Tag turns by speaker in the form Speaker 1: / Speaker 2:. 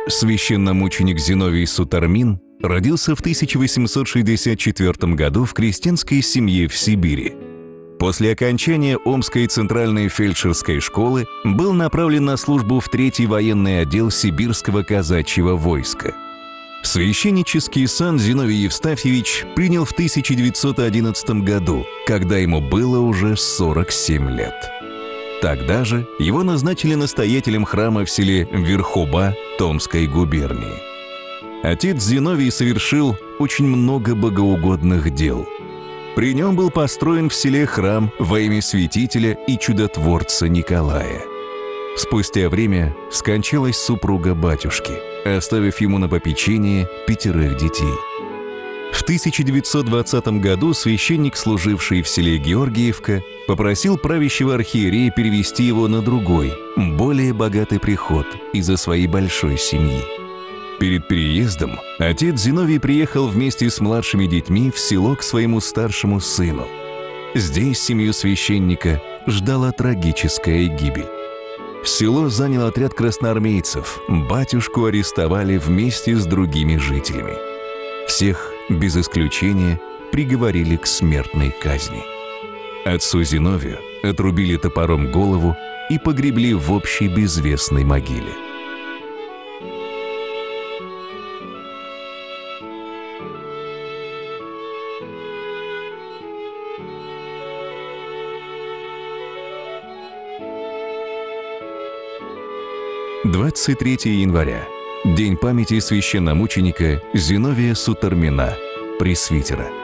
Speaker 1: Священномученик Зиновий Сутармин родился в 1864 году в крестьянской семье в Сибири. После окончания Омской центральной фельдшерской школы был направлен на службу в 3-й военный отдел Сибирского казачьего войска. Священнический сан Зиновий Евстафьевич принял в 1911 году, когда ему было уже 47 лет. Тогда же его назначили настоятелем храма в селе Верхоба Томской губернии. Отец Зиновий совершил очень много богоугодных дел. При нем был построен в селе храм во имя святителя и чудотворца Николая. Спустя время скончалась супруга батюшки, оставив ему на попечение 5 детей. В 1920 году священник, служивший в селе Георгиевка, попросил правящего архиерея перевести его на другой, более богатый приход из-за своей большой семьи. Перед переездом отец Зиновий приехал вместе с младшими детьми в село к своему старшему сыну. Здесь семью священника ждала трагическая гибель. Село занял отряд красноармейцев, батюшку арестовали вместе с другими жителями. Всех, без исключения, приговорили к смертной казни. Отцу Зиновию отрубили топором голову и погребли в общей безвестной могиле. — 23 января. День памяти священномученика Зиновия Сутармина, пресвитера.